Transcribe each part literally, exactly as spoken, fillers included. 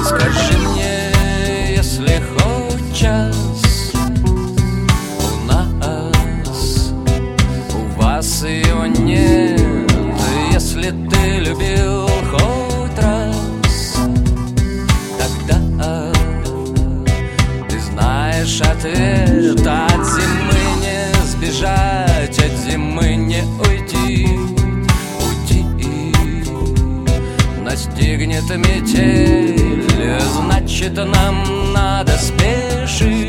Скажи мне, если хоть час у нас, у вас его нет. Если ты любил хоть раз, тогда ты знаешь ответ. От зимы не сбежать, от зимы не уйти. Настигнет метель, значит, нам надо спешить.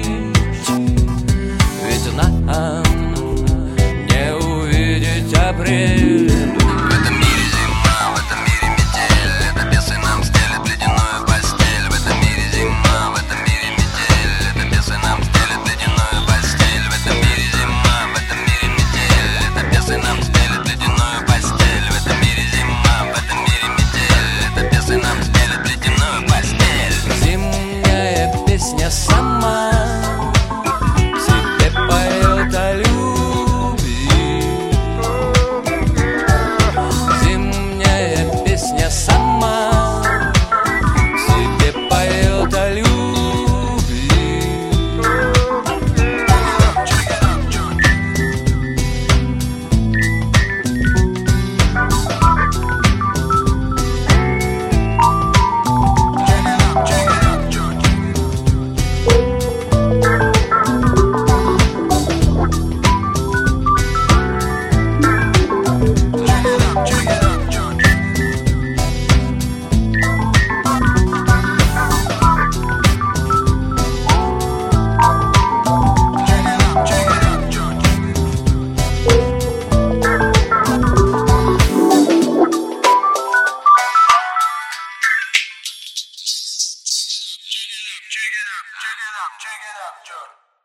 Ведь нам не увидеть апрель. В этом мире зима, в этом мире метель. Это бесы нам стелят ледяную постель. В этом мире зима, в этом мире метель. Это бесы нам стелят ледяную постель. В этом мире зима, в этом мире метель. Это бесы нам стелят ледяную постель. В этом мире зима, в этом мире метель. Бесы нам стелят ледяную постель. Зимняя песня сама себе поет о любви. Зимняя песня сама себе поет о любви. Check it up, check it up, check it up, John.